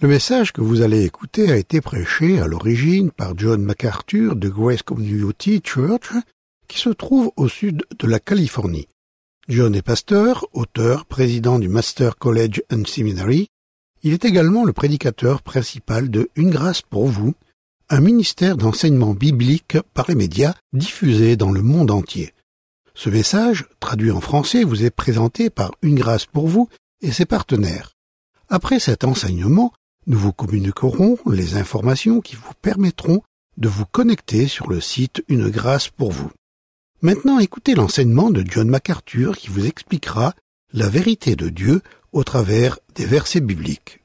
Le message que vous allez écouter a été prêché à l'origine par John MacArthur de Grace Community Church, qui se trouve au sud de la Californie. John est pasteur, auteur, président du Master College and Seminary. Il est également le prédicateur principal de Une grâce pour vous, un ministère d'enseignement biblique par les médias diffusé dans le monde entier. Ce message, traduit en français, vous est présenté par Une grâce pour vous et ses partenaires. Après cet enseignement, nous vous communiquerons les informations qui vous permettront de vous connecter sur le site Une grâce pour vous. Maintenant, écoutez l'enseignement de John MacArthur qui vous expliquera la vérité de Dieu au travers des versets bibliques.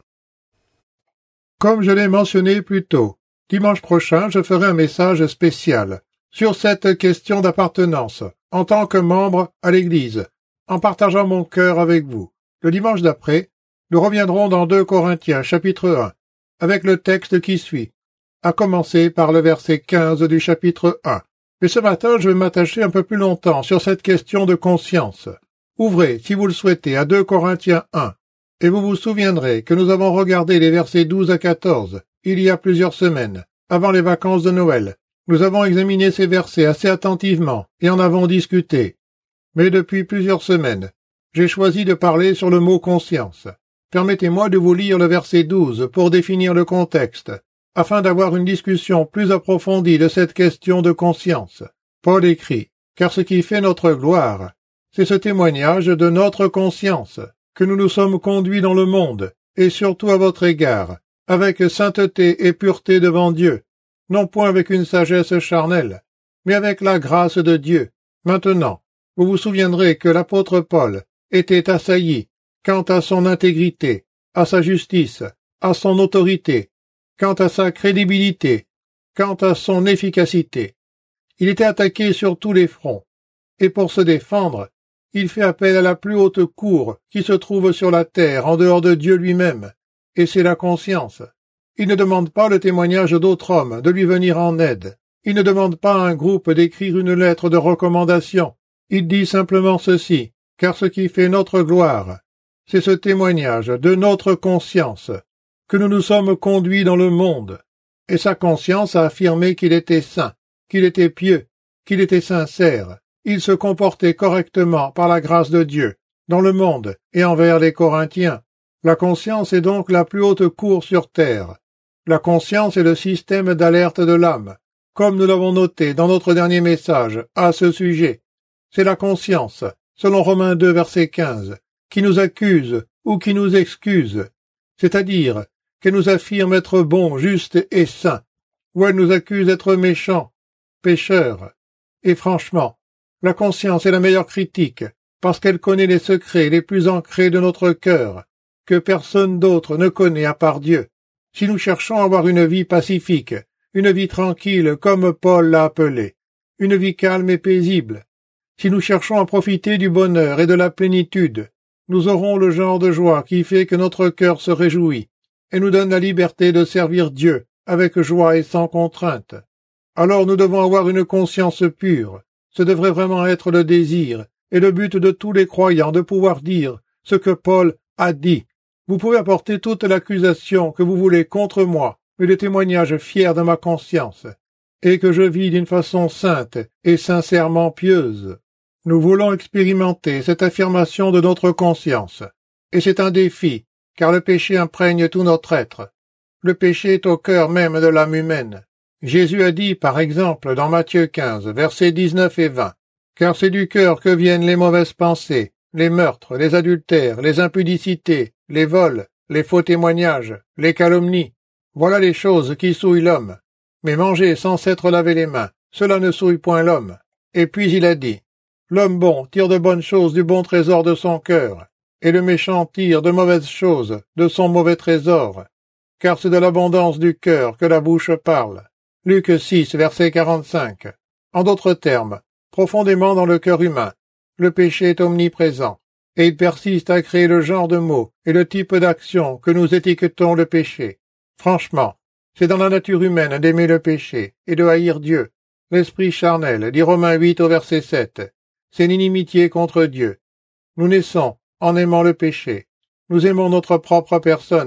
Comme je l'ai mentionné plus tôt, dimanche prochain, je ferai un message spécial sur cette question d'appartenance en tant que membre à l'Église, en partageant mon cœur avec vous. Le dimanche d'après, nous reviendrons dans 2 Corinthiens, chapitre 1, avec le texte qui suit, à commencer par le verset 15 du chapitre 1. Mais ce matin, je vais m'attacher un peu plus longtemps sur cette question de conscience. Ouvrez, si vous le souhaitez, à 2 Corinthiens 1, et vous vous souviendrez que nous avons regardé les versets 12 à 14, il y a plusieurs semaines, avant les vacances de Noël. Nous avons examiné ces versets assez attentivement et en avons discuté. Mais depuis plusieurs semaines, j'ai choisi de parler sur le mot conscience. Permettez-moi de vous lire le verset 12 pour définir le contexte, afin d'avoir une discussion plus approfondie de cette question de conscience. Paul écrit, « Car ce qui fait notre gloire, c'est ce témoignage de notre conscience, que nous nous sommes conduits dans le monde, et surtout à votre égard, avec sainteté et pureté devant Dieu, non point avec une sagesse charnelle, mais avec la grâce de Dieu. Maintenant, vous vous souviendrez que l'apôtre Paul était assailli quant à son intégrité, à sa justice, à son autorité, quant à sa crédibilité, quant à son efficacité. Il était attaqué sur tous les fronts, et pour se défendre, il fait appel à la plus haute cour qui se trouve sur la terre en dehors de Dieu lui-même, et c'est la conscience. Il ne demande pas le témoignage d'autres hommes de lui venir en aide. Il ne demande pas à un groupe d'écrire une lettre de recommandation. Il dit simplement ceci, car ce qui fait notre gloire, c'est ce témoignage de notre conscience, que nous nous sommes conduits dans le monde. Et sa conscience a affirmé qu'il était saint, qu'il était pieux, qu'il était sincère. Il se comportait correctement par la grâce de Dieu, dans le monde et envers les Corinthiens. La conscience est donc la plus haute cour sur terre. La conscience est le système d'alerte de l'âme, comme nous l'avons noté dans notre dernier message à ce sujet. C'est la conscience, selon Romains 2, verset 15, qui nous accuse ou qui nous excuse, c'est-à-dire qu'elle nous affirme être bons, justes et saints, ou elle nous accuse d'être méchants, pécheurs. Et franchement, la conscience est la meilleure critique, parce qu'elle connaît les secrets les plus ancrés de notre cœur, que personne d'autre ne connaît à part Dieu. Si nous cherchons à avoir une vie pacifique, une vie tranquille comme Paul l'a appelé, une vie calme et paisible, si nous cherchons à profiter du bonheur et de la plénitude, nous aurons le genre de joie qui fait que notre cœur se réjouit et nous donne la liberté de servir Dieu avec joie et sans contrainte. Alors nous devons avoir une conscience pure. Ce devrait vraiment être le désir et le but de tous les croyants de pouvoir dire ce que Paul a dit. Vous pouvez apporter toute l'accusation que vous voulez contre moi, mais le témoignage fier de ma conscience, et que je vis d'une façon sainte et sincèrement pieuse. Nous voulons expérimenter cette affirmation de notre conscience, et c'est un défi, car le péché imprègne tout notre être. Le péché est au cœur même de l'âme humaine. Jésus a dit, par exemple, dans Matthieu 15, versets 19 et 20, « Car c'est du cœur que viennent les mauvaises pensées, les meurtres, les adultères, les impudicités, les vols, les faux témoignages, les calomnies. Voilà les choses qui souillent l'homme. Mais manger sans s'être lavé les mains, cela ne souille point l'homme. » Et puis il a dit, « L'homme bon tire de bonnes choses du bon trésor de son cœur, et le méchant tire de mauvaises choses de son mauvais trésor. Car c'est de l'abondance du cœur que la bouche parle. » Luc 6, verset 45. En d'autres termes, profondément dans le cœur humain, le péché est omniprésent, et il persiste à créer le genre de mots et le type d'action que nous étiquetons le péché. Franchement, c'est dans la nature humaine d'aimer le péché et de haïr Dieu. L'esprit charnel, dit Romains 8 au verset 7, c'est l'inimitié contre Dieu. Nous naissons en aimant le péché. Nous aimons notre propre personne.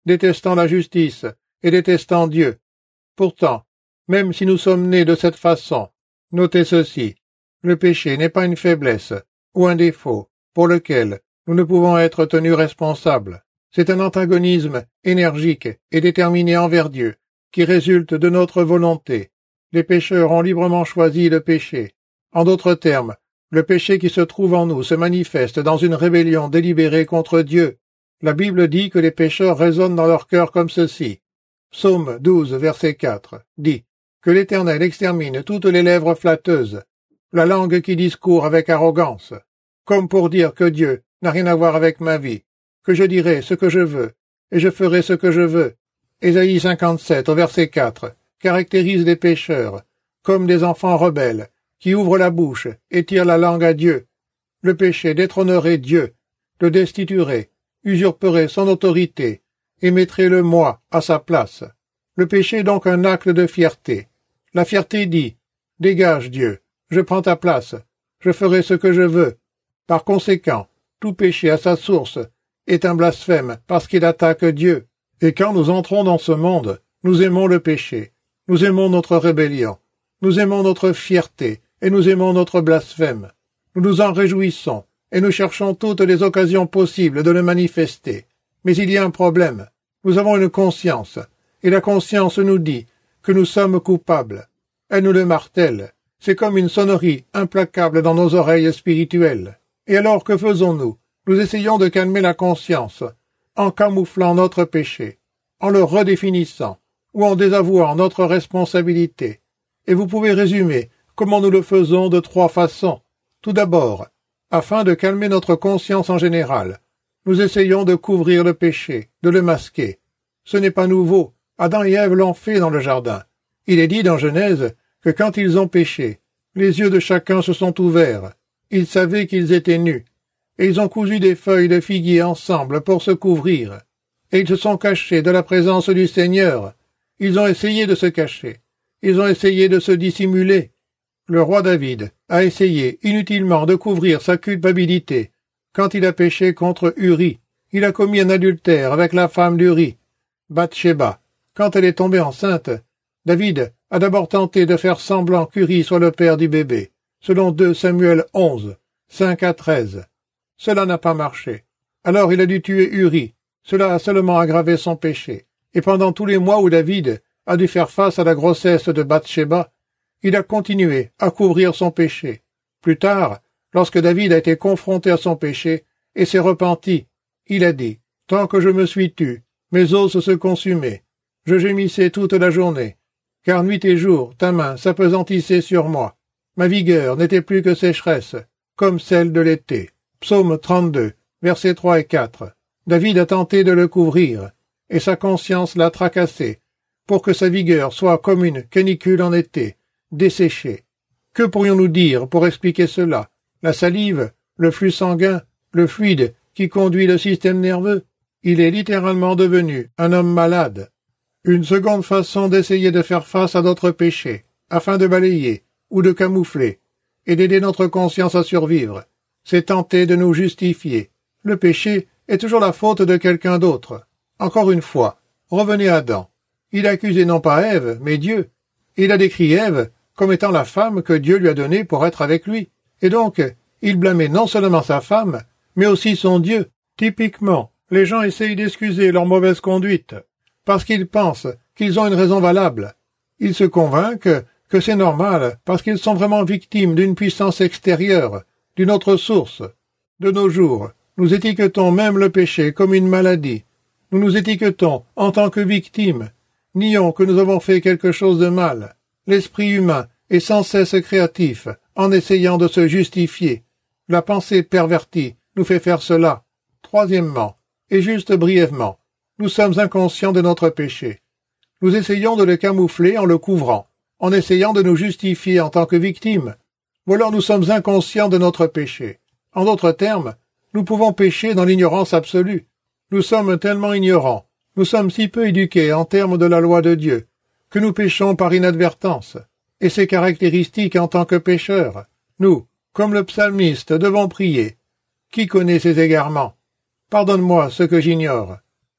détestant la justice et détestant Dieu. Pourtant, même si nous sommes nés de cette façon, notez ceci, le péché n'est pas une faiblesse ou un défaut pour lequel nous ne pouvons être tenus responsables. C'est un antagonisme énergique et déterminé envers Dieu qui résulte de notre volonté. Les pécheurs ont librement choisi le péché. En d'autres termes, le péché qui se trouve en nous se manifeste dans une rébellion délibérée contre Dieu. La Bible dit que les pécheurs résonnent dans leur cœur comme ceci. Psaume 12, verset 4, dit « Que l'Éternel extermine toutes les lèvres flatteuses, la langue qui discourt avec arrogance, comme pour dire que Dieu n'a rien à voir avec ma vie, que je dirai ce que je veux, et je ferai ce que je veux. » Ésaïe 57, au verset 4, caractérise les pécheurs, comme des enfants rebelles, qui ouvrent la bouche et tirent la langue à Dieu. Le péché détrônerait Dieu, le destituerait, usurperait son autorité, et mettrait le moi à sa place. Le péché est donc un acte de fierté. La fierté dit « Dégage Dieu, je prends ta place, je ferai ce que je veux. » Par conséquent, tout péché à sa source est un blasphème parce qu'il attaque Dieu. Et quand nous entrons dans ce monde, nous aimons le péché, nous aimons notre rébellion, nous aimons notre fierté et nous aimons notre blasphème. Nous nous en réjouissons et nous cherchons toutes les occasions possibles de le manifester. Mais il y a un problème. Nous avons une conscience, et la conscience nous dit que nous sommes coupables. Elle nous le martèle. C'est comme une sonnerie implacable dans nos oreilles spirituelles. Et alors que faisons-nous? Nous essayons de calmer la conscience, en camouflant notre péché, en le redéfinissant, ou en désavouant notre responsabilité. Et vous pouvez résumer comment nous le faisons de 3 façons. Tout d'abord, afin de calmer notre conscience en général, nous essayons de couvrir le péché, de le masquer. Ce n'est pas nouveau. Adam et Ève l'ont fait dans le jardin. Il est dit dans Genèse que quand ils ont péché, les yeux de chacun se sont ouverts. Ils savaient qu'ils étaient nus. Et ils ont cousu des feuilles de figuier ensemble pour se couvrir. Et ils se sont cachés de la présence du Seigneur. Ils ont essayé de se cacher. Ils ont essayé de se dissimuler. Le roi David a essayé inutilement de couvrir sa culpabilité. Quand il a péché contre Uri, il a commis un adultère avec la femme d'Uri, Bathsheba. Quand elle est tombée enceinte, David a d'abord tenté de faire semblant qu'Uri soit le père du bébé, selon 2 Samuel 11, 5 à 13. Cela n'a pas marché. Alors il a dû tuer Uri. Cela a seulement aggravé son péché. Et pendant tous les mois où David a dû faire face à la grossesse de Bathsheba, il a continué à couvrir son péché. Plus tard, lorsque David a été confronté à son péché et s'est repenti, il a dit « Tant que je me suis tu, mes os se consumaient. Je gémissais toute la journée, car nuit et jour ta main s'appesantissait sur moi. Ma vigueur n'était plus que sécheresse, comme celle de l'été. » Psaume 32, versets 3 et 4. David a tenté de le couvrir, et sa conscience l'a tracassé, pour que sa vigueur soit comme une canicule en été, desséchée. Que pourrions-nous dire pour expliquer cela? La salive, le flux sanguin, le fluide qui conduit le système nerveux? Il est littéralement devenu un homme malade. Une seconde façon d'essayer de faire face à notre péché, afin de balayer ou de camoufler, et d'aider notre conscience à survivre, c'est tenter de nous justifier. Le péché est toujours la faute de quelqu'un d'autre. Encore une fois, revenez à Adam. Il accusait non pas Ève, mais Dieu. Il a décrit Ève comme étant la femme que Dieu lui a donnée pour être avec lui. Et donc, il blâmait non seulement sa femme, mais aussi son Dieu. Typiquement, les gens essayent d'excuser leur mauvaise conduite, parce qu'ils pensent qu'ils ont une raison valable. Ils se convainquent que c'est normal, parce qu'ils sont vraiment victimes d'une puissance extérieure, d'une autre source. De nos jours, nous étiquetons même le péché comme une maladie. Nous nous étiquetons en tant que victimes. Nions que nous avons fait quelque chose de mal. L'esprit humain est sans cesse créatif, en essayant de se justifier. La pensée pervertie nous fait faire cela. Troisièmement, et juste brièvement, nous sommes inconscients de notre péché. Nous essayons de le camoufler en le couvrant, en essayant de nous justifier en tant que victimes. Ou alors nous sommes inconscients de notre péché. En d'autres termes, nous pouvons pécher dans l'ignorance absolue. Nous sommes tellement ignorants, nous sommes si peu éduqués en termes de la loi de Dieu, que nous péchons par inadvertance. Et c'est caractéristique en tant que pécheurs. Nous, comme le psalmiste, devons prier. Qui connaît ces égarements? Pardonne-moi ce que j'ignore.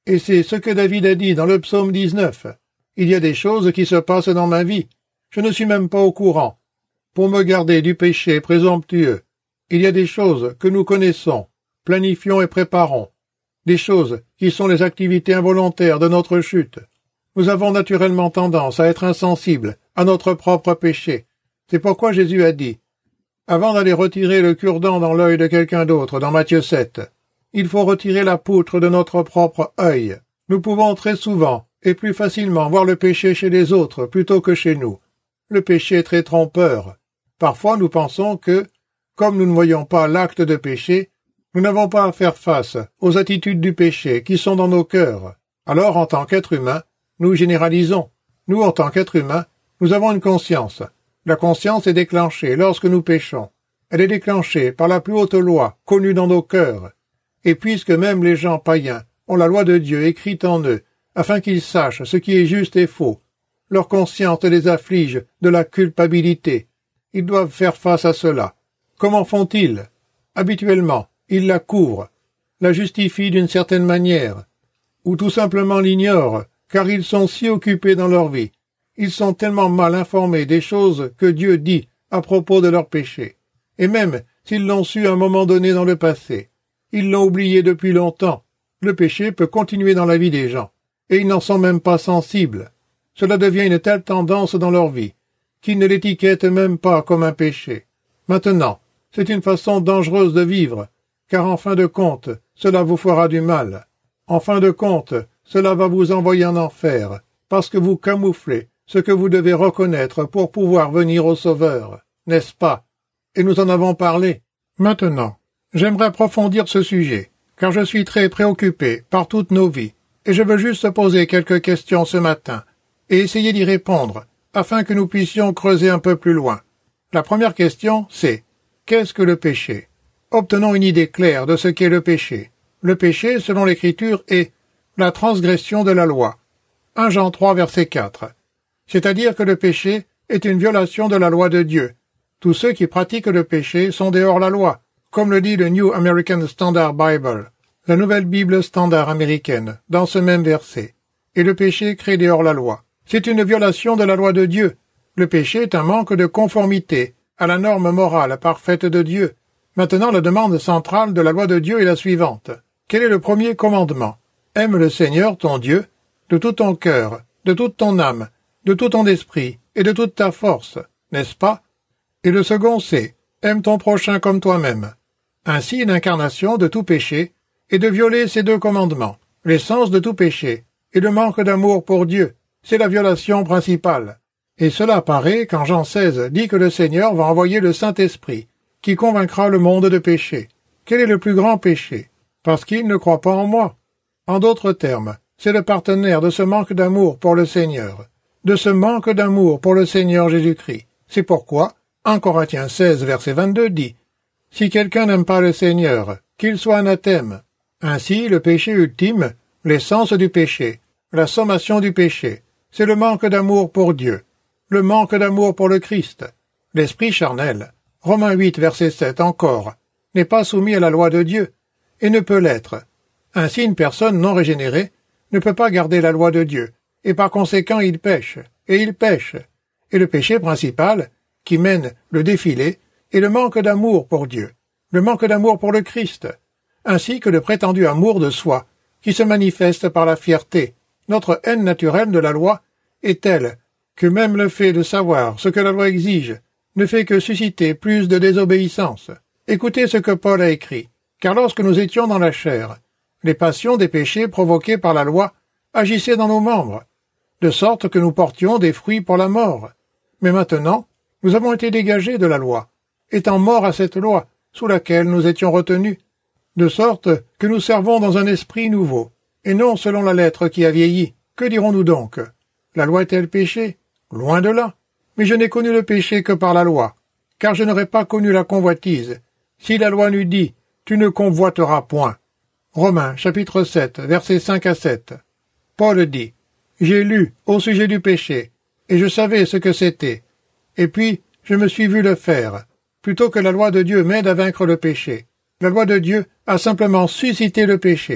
Et c'est ce que David a dit dans le psaume 19. Il y a des choses qui se passent dans ma vie. Je ne suis même pas au courant. Pour me garder du péché présomptueux, il y a des choses que nous connaissons, planifions et préparons. Des choses qui sont les activités involontaires de notre chute. Nous avons naturellement tendance à être insensibles à notre propre péché. C'est pourquoi Jésus a dit, avant d'aller retirer le cure-dent dans l'œil de quelqu'un d'autre, dans Matthieu 7, il faut retirer la poutre de notre propre œil. Nous pouvons très souvent et plus facilement voir le péché chez les autres plutôt que chez nous. Le péché est très trompeur. Parfois nous pensons que, comme nous ne voyons pas l'acte de péché, nous n'avons pas à faire face aux attitudes du péché qui sont dans nos cœurs. Alors, en tant qu'être humain, nous généralisons. Nous, en tant qu'être humain, nous avons une conscience. La conscience est déclenchée lorsque nous péchons. Elle est déclenchée par la plus haute loi connue dans nos cœurs. Et puisque même les gens païens ont la loi de Dieu écrite en eux, afin qu'ils sachent ce qui est juste et faux, leur conscience les afflige de la culpabilité. Ils doivent faire face à cela. Comment font-ils? Habituellement, ils la couvrent, la justifient d'une certaine manière, ou tout simplement l'ignorent, car ils sont si occupés dans leur vie. Ils sont tellement mal informés des choses que Dieu dit à propos de leurs péchés. Et même s'ils l'ont su à un moment donné dans le passé, ils l'ont oublié depuis longtemps. Le péché peut continuer dans la vie des gens, et ils n'en sont même pas sensibles. Cela devient une telle tendance dans leur vie, qu'ils ne l'étiquettent même pas comme un péché. Maintenant, c'est une façon dangereuse de vivre, car en fin de compte, cela vous fera du mal. En fin de compte, cela va vous envoyer en enfer, parce que vous camouflez ce que vous devez reconnaître pour pouvoir venir au Sauveur, n'est-ce pas? Et nous en avons parlé. Maintenant, j'aimerais approfondir ce sujet, car je suis très préoccupé par toutes nos vies, et je veux juste poser quelques questions ce matin, et essayer d'y répondre, afin que nous puissions creuser un peu plus loin. La première question, c'est « Qu'est-ce que le péché ?» Obtenons une idée claire de ce qu'est le péché. Le péché, selon l'Écriture, est la transgression de la loi. 1 Jean 3, verset 4. C'est-à-dire que le péché est une violation de la loi de Dieu. Tous ceux qui pratiquent le péché sont des hors-la-loi, comme le dit le New American Standard Bible, la nouvelle Bible standard américaine, dans ce même verset. Et le péché crée des hors-la-loi. C'est une violation de la loi de Dieu. Le péché est un manque de conformité à la norme morale parfaite de Dieu. Maintenant, la demande centrale de la loi de Dieu est la suivante. Quel est le premier commandement? Aime le Seigneur, ton Dieu, de tout ton cœur, de toute ton âme, de tout ton esprit et de toute ta force, n'est-ce pas? Et le second, c'est aime ton prochain comme toi-même. Ainsi, l'incarnation de tout péché est de violer ces deux commandements. L'essence de tout péché est le manque d'amour pour Dieu. C'est la violation principale. Et cela apparaît quand Jean 16 dit que le Seigneur va envoyer le Saint-Esprit, qui convaincra le monde de péché. Quel est le plus grand péché? Parce qu'il ne croit pas en moi. En d'autres termes, c'est le partenaire de ce manque d'amour pour le Seigneur, de ce manque d'amour pour le Seigneur Jésus-Christ. C'est pourquoi 1 Corinthiens 16, verset 22 dit « Si quelqu'un n'aime pas le Seigneur, qu'il soit anathème. » Ainsi, le péché ultime, l'essence du péché, la sommation du péché, c'est le manque d'amour pour Dieu, le manque d'amour pour le Christ. L'esprit charnel, Romains 8, verset 7 encore, n'est pas soumis à la loi de Dieu, et ne peut l'être. Ainsi, une personne non régénérée ne peut pas garder la loi de Dieu, et par conséquent il pêche, et il pêche. Et le péché principal, qui mène le défilé, est le manque d'amour pour Dieu, le manque d'amour pour le Christ, ainsi que le prétendu amour de soi, qui se manifeste par la fierté. Notre haine naturelle de la loi est telle que même le fait de savoir ce que la loi exige ne fait que susciter plus de désobéissance. Écoutez ce que Paul a écrit. Car lorsque nous étions dans la chair, les passions des péchés provoqués par la loi agissaient dans nos membres, de sorte que nous portions des fruits pour la mort. Mais maintenant, nous avons été dégagés de la loi, étant morts à cette loi, sous laquelle nous étions retenus, de sorte que nous servons dans un esprit nouveau, et non selon la lettre qui a vieilli. Que dirons-nous donc? La loi est-elle péché? Loin de là. Mais je n'ai connu le péché que par la loi, car je n'aurais pas connu la convoitise, si la loi n'eût dit « Tu ne convoiteras point ». Romains, chapitre 7, versets 5 à 7. Paul dit « J'ai lu au sujet du péché, et je savais ce que c'était. Et puis, je me suis vu le faire, plutôt que la loi de Dieu m'aide à vaincre le péché. La loi de Dieu a simplement suscité le péché.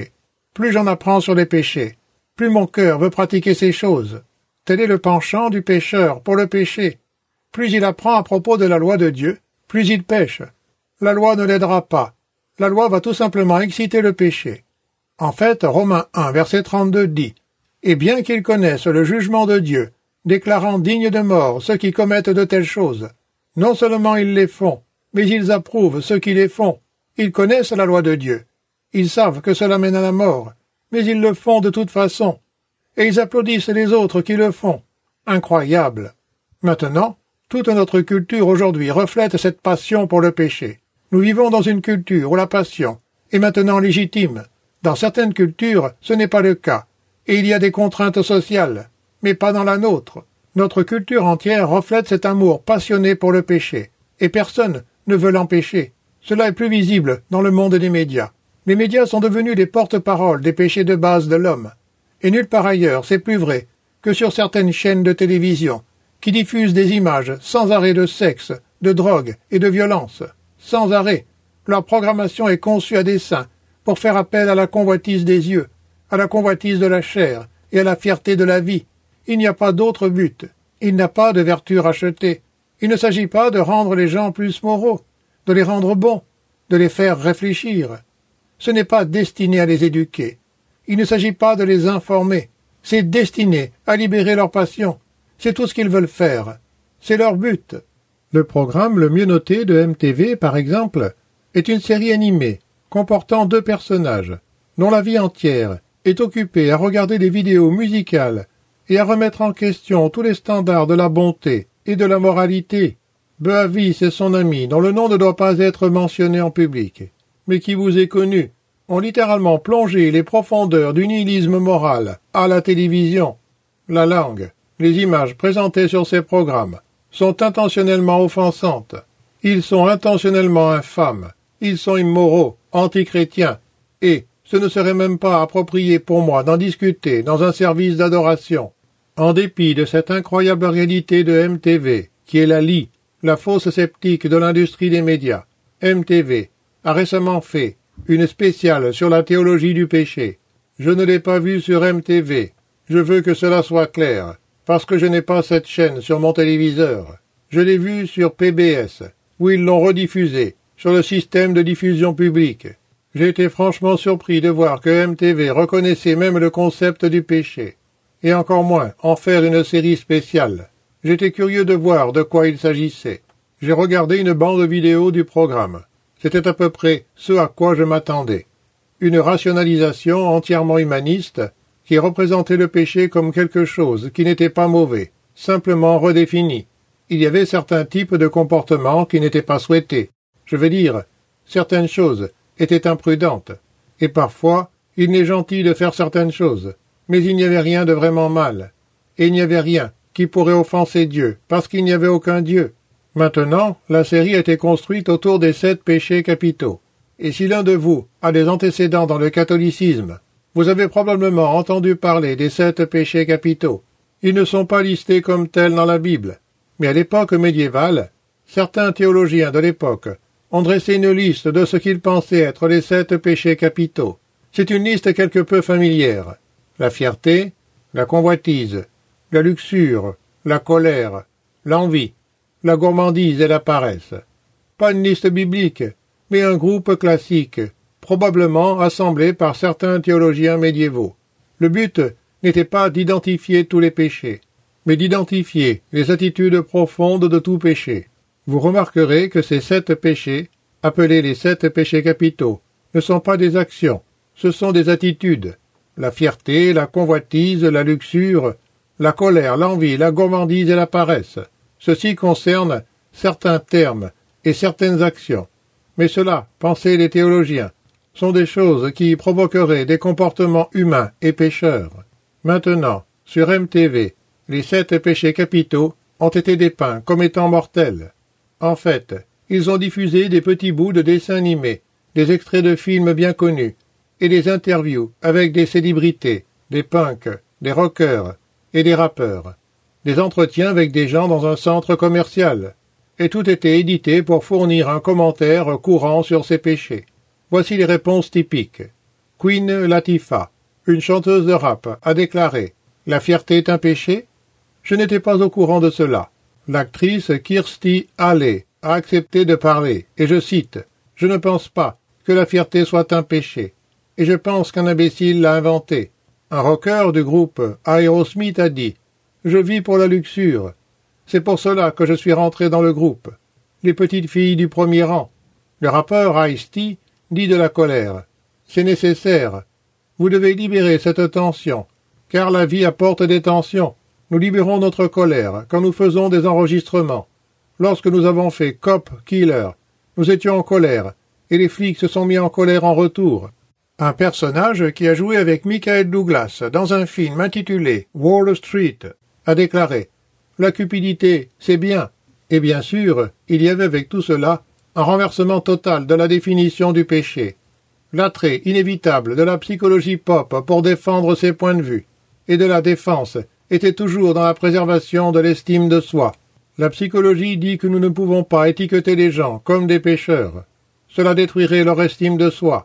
plus j'en apprends sur les péchés, plus mon cœur veut pratiquer ces choses. Tel est le penchant du pécheur pour le péché. Plus il apprend à propos de la loi de Dieu, plus il pêche. La loi ne l'aidera pas. La loi va tout simplement exciter le péché. En fait, Romains 1, verset 32 dit « Et bien qu'ils connaissent le jugement de Dieu, déclarant dignes de mort ceux qui commettent de telles choses, non seulement ils les font, mais ils approuvent ceux qui les font. Ils connaissent la loi de Dieu. Ils savent que cela mène à la mort, mais ils le font de toute façon. Et ils applaudissent les autres qui le font. Incroyable. Maintenant, toute notre culture aujourd'hui reflète cette passion pour le péché. Nous vivons dans une culture où la passion est maintenant légitime. Dans certaines cultures, ce n'est pas le cas, et il y a des contraintes sociales, mais pas dans la nôtre. Notre culture entière reflète cet amour passionné pour le péché, et personne ne veut l'empêcher. Cela est plus visible dans le monde des médias. Les médias sont devenus les porte-paroles des péchés de base de l'homme. Et nulle part ailleurs, c'est plus vrai que sur certaines chaînes de télévision, qui diffusent des images sans arrêt de sexe, de drogue et de violence. Sans arrêt. Leur programmation est conçue à dessein pour faire appel à la convoitise des yeux, à la convoitise de la chair et à la fierté de la vie. Il n'y a pas d'autre but. Il n'y a pas de vertu rachetée. Il ne s'agit pas de rendre les gens plus moraux, de les rendre bons, de les faire réfléchir. Ce n'est pas destiné à les éduquer. Il ne s'agit pas de les informer. C'est destiné à libérer leur passion. C'est tout ce qu'ils veulent faire. C'est leur but. Le programme le mieux noté de MTV, par exemple, est une série animée comportant 2 personnages, dont la vie entière est occupée à regarder des vidéos musicales et à remettre en question tous les standards de la bonté et de la moralité. Beavis et son ami, dont le nom ne doit pas être mentionné en public, mais qui vous est connu, ont littéralement plongé les profondeurs du nihilisme moral à la télévision. La langue, les images présentées sur ces programmes sont intentionnellement offensantes. Ils sont intentionnellement infâmes. Ils sont immoraux, antichrétiens. Et ce ne serait même pas approprié pour moi d'en discuter dans un service d'adoration. En dépit de cette incroyable réalité de MTV, qui est la lie, la fausse sceptique de l'industrie des médias, MTV a récemment fait une spéciale sur la théologie du péché. Je ne l'ai pas vue sur MTV. Je veux que cela soit clair, parce que je n'ai pas cette chaîne sur mon téléviseur. Je l'ai vue sur PBS, où ils l'ont rediffusée, sur le système de diffusion publique. J'ai été franchement surpris de voir que MTV reconnaissait même le concept du péché, et encore moins en faire une série spéciale. J'étais curieux de voir de quoi il s'agissait. J'ai regardé une bande vidéo du programme. C'était à peu près ce à quoi je m'attendais. Une rationalisation entièrement humaniste qui représentait le péché comme quelque chose qui n'était pas mauvais, simplement redéfini. Il y avait certains types de comportements qui n'étaient pas souhaités. Je veux dire, certaines choses étaient imprudentes, et parfois il n'est gentil de faire certaines choses, mais il n'y avait rien de vraiment mal, et il n'y avait rien qui pourrait offenser Dieu, parce qu'il n'y avait aucun Dieu. Maintenant, la série a été construite autour des 7 péchés capitaux. Et si l'un de vous a des antécédents dans le catholicisme, vous avez probablement entendu parler des 7 péchés capitaux. Ils ne sont pas listés comme tels dans la Bible. Mais à l'époque médiévale, certains théologiens de l'époque ont dressé une liste de ce qu'ils pensaient être les 7 péchés capitaux. C'est une liste quelque peu familière. La fierté, la convoitise, la luxure, la colère, l'envie, la gourmandise et la paresse. Pas une liste biblique, mais un groupe classique, probablement assemblé par certains théologiens médiévaux. Le but n'était pas d'identifier tous les péchés, mais d'identifier les attitudes profondes de tout péché. Vous remarquerez que ces 7 péchés, appelés les 7 péchés capitaux, ne sont pas des actions, ce sont des attitudes. La fierté, la convoitise, la luxure, la colère, l'envie, la gourmandise et la paresse. Ceci concerne certains termes et certaines actions. Mais cela, pensaient les théologiens, sont des choses qui provoqueraient des comportements humains et pécheurs. Maintenant, sur MTV, les 7 péchés capitaux ont été dépeints comme étant mortels. En fait, ils ont diffusé des petits bouts de dessins animés, des extraits de films bien connus, et des interviews avec des célébrités, des punks, des rockers et des rappeurs. Des entretiens avec des gens dans un centre commercial, et tout était édité pour fournir un commentaire courant sur ces péchés. Voici les réponses typiques. Queen Latifah, une chanteuse de rap, a déclaré « La fierté est un péché ?» Je n'étais pas au courant de cela. L'actrice Kirstie Alley a accepté de parler, et je cite « Je ne pense pas que la fierté soit un péché, et je pense qu'un imbécile l'a inventé. » Un rocker du groupe Aerosmith a dit « Je vis pour la luxure. C'est pour cela que je suis rentré dans le groupe. Les petites filles du premier rang. » Le rappeur Ice-T dit de la colère « C'est nécessaire. Vous devez libérer cette tension, car la vie apporte des tensions. Nous libérons notre colère quand nous faisons des enregistrements. Lorsque nous avons fait Cop Killer, nous étions en colère, et les flics se sont mis en colère en retour. » Un personnage qui a joué avec Michael Douglas dans un film intitulé Wall Street a déclaré « La cupidité, c'est bien. » Et bien sûr, il y avait avec tout cela un renversement total de la définition du péché. L'attrait inévitable de la psychologie pop pour défendre ses points de vue et de la défense était toujours dans la préservation de l'estime de soi. La psychologie dit que nous ne pouvons pas étiqueter les gens comme des pécheurs. Cela détruirait leur estime de soi.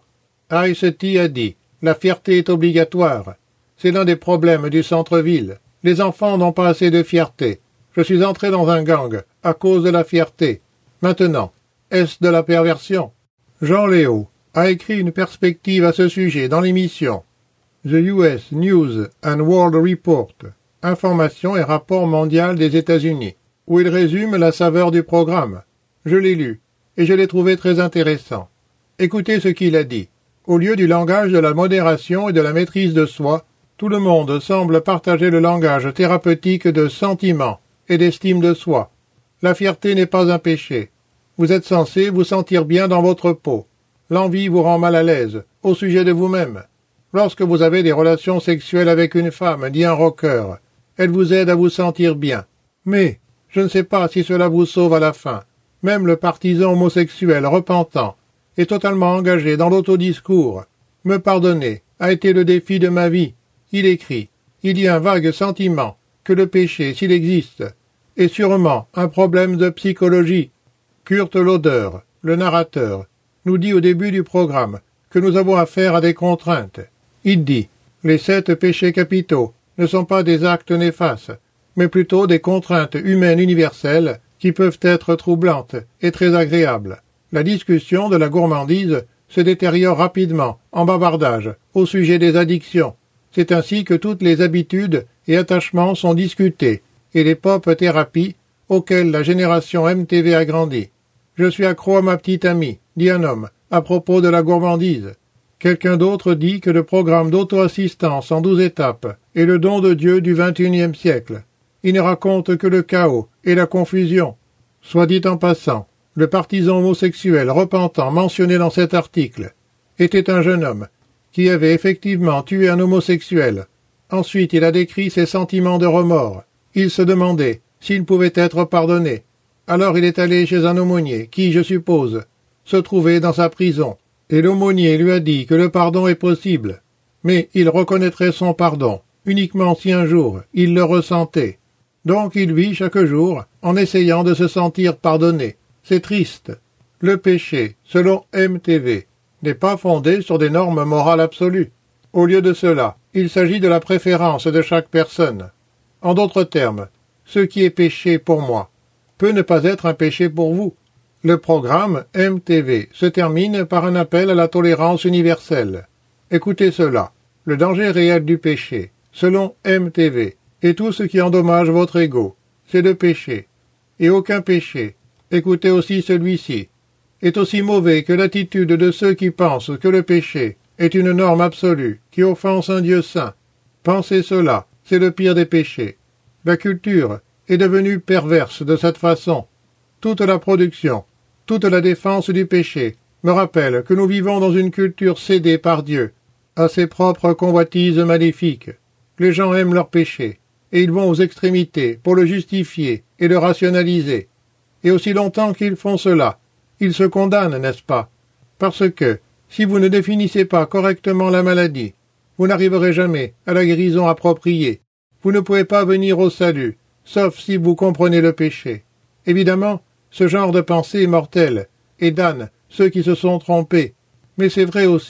Ice-T a dit « La fierté est obligatoire. C'est l'un des problèmes du centre-ville. Les enfants n'ont pas assez de fierté. Je suis entré dans un gang à cause de la fierté. Maintenant, est-ce de la perversion ?» Jean Léo a écrit une perspective à ce sujet dans l'émission The US News and World Report, Information et rapport mondial des États-Unis, où il résume la saveur du programme. Je l'ai lu, et je l'ai trouvé très intéressant. Écoutez ce qu'il a dit. Au lieu du langage de la modération et de la maîtrise de soi, tout le monde semble partager le langage thérapeutique de sentiment et d'estime de soi. La fierté n'est pas un péché. Vous êtes censé vous sentir bien dans votre peau. L'envie vous rend mal à l'aise, au sujet de vous-même. Lorsque vous avez des relations sexuelles avec une femme, dit un rocker, elle vous aide à vous sentir bien. Mais, je ne sais pas si cela vous sauve à la fin. Même le partisan homosexuel repentant est totalement engagé dans l'autodiscours. Me pardonner a été le défi de ma vie. Il écrit, il y a un vague sentiment que le péché, s'il existe, est sûrement un problème de psychologie. Kurt Loder, le narrateur, nous dit au début du programme que nous avons affaire à des contraintes. Il dit, les 7 péchés capitaux ne sont pas des actes néfastes, mais plutôt des contraintes humaines universelles qui peuvent être troublantes et très agréables. La discussion de la gourmandise se détériore rapidement en bavardage au sujet des addictions. C'est ainsi que toutes les habitudes et attachements sont discutés, et les pop-thérapies auxquelles la génération MTV a grandi. Je suis accro à ma petite amie, dit un homme, à propos de la gourmandise. Quelqu'un d'autre dit que le programme d'auto-assistance en 12 étapes est le don de Dieu du XXIe siècle. Il ne raconte que le chaos et la confusion. Soit dit en passant, le partisan homosexuel repentant mentionné dans cet article était un jeune homme qui avait effectivement tué un homosexuel. Ensuite, il a décrit ses sentiments de remords. Il se demandait s'il pouvait être pardonné. Alors il est allé chez un aumônier qui, je suppose, se trouvait dans sa prison. Et l'aumônier lui a dit que le pardon est possible. Mais il reconnaîtrait son pardon uniquement si un jour il le ressentait. Donc il vit chaque jour en essayant de se sentir pardonné. C'est triste. Le péché, selon MTV, n'est pas fondé sur des normes morales absolues. Au lieu de cela, il s'agit de la préférence de chaque personne. En d'autres termes, ce qui est péché pour moi peut ne pas être un péché pour vous. Le programme MTV se termine par un appel à la tolérance universelle. Écoutez cela. Le danger réel du péché, selon MTV, et tout ce qui endommage votre ego, c'est le péché. Et aucun péché, écoutez aussi celui-ci, est aussi mauvais que l'attitude de ceux qui pensent que le péché est une norme absolue qui offense un Dieu saint. Pensez cela, c'est le pire des péchés. La culture est devenue perverse de cette façon. Toute la production, toute la défense du péché me rappelle que nous vivons dans une culture cédée par Dieu à ses propres convoitises maléfiques. Les gens aiment leur péché, et ils vont aux extrémités pour le justifier et le rationaliser. Et aussi longtemps qu'ils font cela, ils se condamnent, n'est-ce pas? Parce que, si vous ne définissez pas correctement la maladie, vous n'arriverez jamais à la guérison appropriée. Vous ne pouvez pas venir au salut, sauf si vous comprenez le péché. Évidemment, ce genre de pensée est mortel, et damne ceux qui se sont trompés. Mais c'est vrai aussi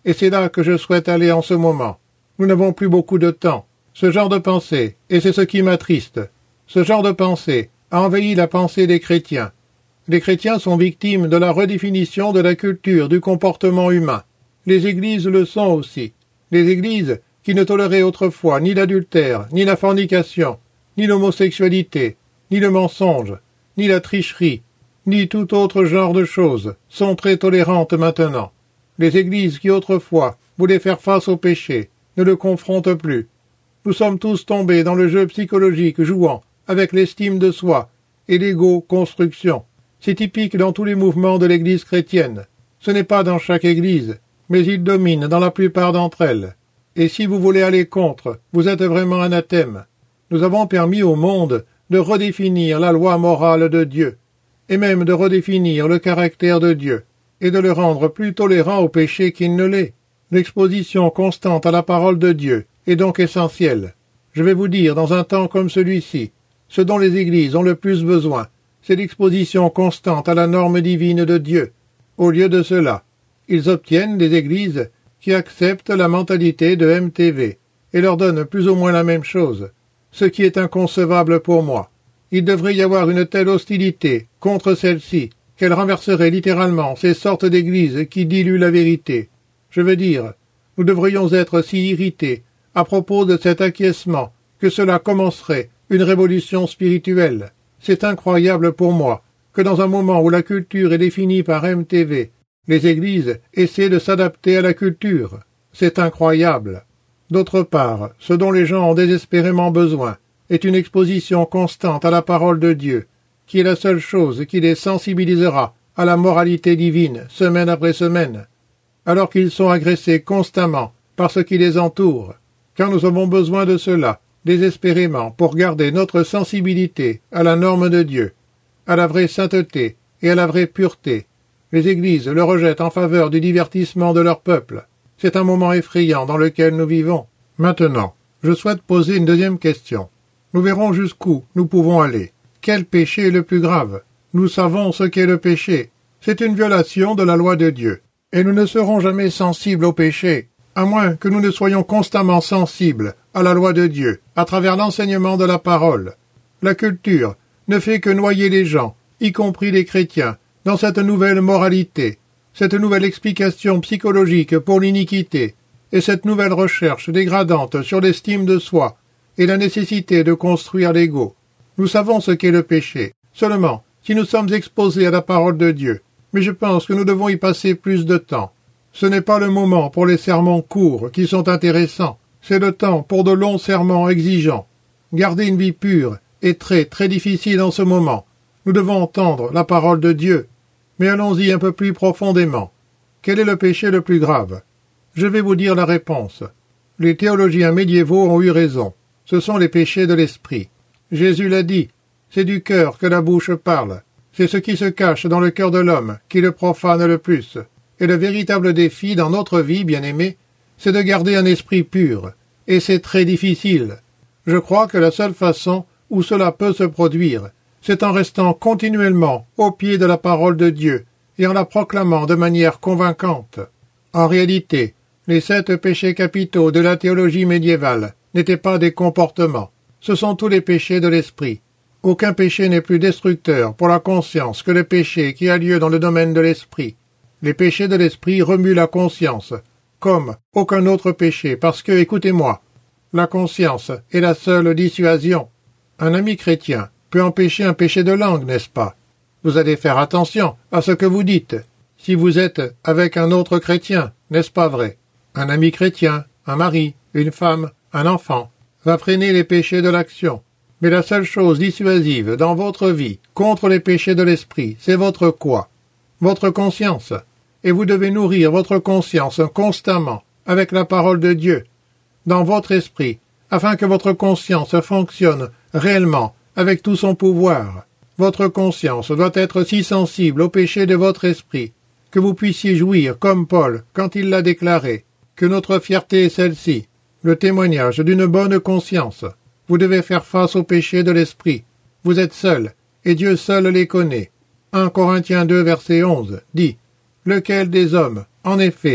et c'est là que je souhaite aller en ce moment. Nous n'avons plus beaucoup de temps. Ce genre de pensée, et c'est ce qui m'attriste, ce genre de pensée a envahi la pensée des chrétiens. Les chrétiens sont victimes de la redéfinition de la culture, du comportement humain. Les églises le sont aussi. Les églises qui ne toléraient autrefois ni l'adultère, ni la fornication, ni l'homosexualité, ni le mensonge, ni la tricherie, ni tout autre genre de choses, sont très tolérantes maintenant. Les églises qui autrefois voulaient faire face au péché ne le confrontent plus. Nous sommes tous tombés dans le jeu psychologique jouant avec l'estime de soi et l'égo-construction. C'est typique dans tous les mouvements de l'Église chrétienne. Ce n'est pas dans chaque Église, mais il domine dans la plupart d'entre elles. Et si vous voulez aller contre, vous êtes vraiment anathème. Nous avons permis au monde de redéfinir la loi morale de Dieu, et même de redéfinir le caractère de Dieu, et de le rendre plus tolérant au péché qu'il ne l'est. L'exposition constante à la parole de Dieu est donc essentielle. Je vais vous dire, dans un temps comme celui-ci, ce dont les églises ont le plus besoin, c'est l'exposition constante à la norme divine de Dieu. Au lieu de cela, ils obtiennent des églises qui acceptent la mentalité de MTV et leur donnent plus ou moins la même chose, ce qui est inconcevable pour moi. Il devrait y avoir une telle hostilité contre celle-ci qu'elle renverserait littéralement ces sortes d'églises qui diluent la vérité. Je veux dire, nous devrions être si irrités à propos de cet acquiescement que cela commencerait une révolution spirituelle. C'est incroyable pour moi que dans un moment où la culture est définie par MTV, les églises essaient de s'adapter à la culture. C'est incroyable. D'autre part, ce dont les gens ont désespérément besoin est une exposition constante à la parole de Dieu, qui est la seule chose qui les sensibilisera à la moralité divine, semaine après semaine, alors qu'ils sont agressés constamment par ce qui les entoure, car nous avons besoin de cela, désespérément, pour garder notre sensibilité à la norme de Dieu, à la vraie sainteté et à la vraie pureté. Les églises le rejettent en faveur du divertissement de leur peuple. C'est un moment effrayant dans lequel nous vivons. Maintenant, je souhaite poser une deuxième question. Nous verrons jusqu'où nous pouvons aller. Quel péché est le plus grave? Nous savons ce qu'est le péché. C'est une violation de la loi de Dieu. Et nous ne serons jamais sensibles au péché, à moins que nous ne soyons constamment sensibles à la loi de Dieu, à travers l'enseignement de la parole. La culture ne fait que noyer les gens, y compris les chrétiens, dans cette nouvelle moralité, cette nouvelle explication psychologique pour l'iniquité, et cette nouvelle recherche dégradante sur l'estime de soi et la nécessité de construire l'ego. Nous savons ce qu'est le péché, seulement si nous sommes exposés à la parole de Dieu, mais je pense que nous devons y passer plus de temps. Ce n'est pas le moment pour les sermons courts qui sont intéressants, c'est le temps pour de longs sermons exigeants. Garder une vie pure est très, très difficile en ce moment. Nous devons entendre la parole de Dieu. Mais allons-y un peu plus profondément. Quel est le péché le plus grave? Je vais vous dire la réponse. Les théologiens médiévaux ont eu raison. Ce sont les péchés de l'esprit. Jésus l'a dit. C'est du cœur que la bouche parle. C'est ce qui se cache dans le cœur de l'homme qui le profane le plus. Et le véritable défi dans notre vie, bien-aimés, c'est de garder un esprit pur. Et c'est très difficile. Je crois que la seule façon où cela peut se produire, c'est en restant continuellement au pied de la parole de Dieu et en la proclamant de manière convaincante. En réalité, les 7 péchés capitaux de la théologie médiévale n'étaient pas des comportements. Ce sont tous les péchés de l'esprit. Aucun péché n'est plus destructeur pour la conscience que le péché qui a lieu dans le domaine de l'esprit. Les péchés de l'esprit remuent la conscience, comme aucun autre péché, parce que, écoutez-moi, la conscience est la seule dissuasion. Un ami chrétien peut empêcher un péché de langue, n'est-ce pas? Vous allez faire attention à ce que vous dites. Si vous êtes avec un autre chrétien, n'est-ce pas vrai? Un ami chrétien, un mari, une femme, un enfant, va freiner les péchés de l'action. Mais la seule chose dissuasive dans votre vie contre les péchés de l'esprit, c'est votre quoi? Votre conscience. Et vous devez nourrir votre conscience constamment avec la parole de Dieu dans votre esprit, afin que votre conscience fonctionne réellement avec tout son pouvoir. Votre conscience doit être si sensible au péché de votre esprit que vous puissiez jouir comme Paul quand il l'a déclaré, que notre fierté est celle-ci, le témoignage d'une bonne conscience. Vous devez faire face au péché de l'esprit. Vous êtes seuls, et Dieu seul les connaît. 1 Corinthiens 2, verset 11 dit « Lequel des hommes, en effet,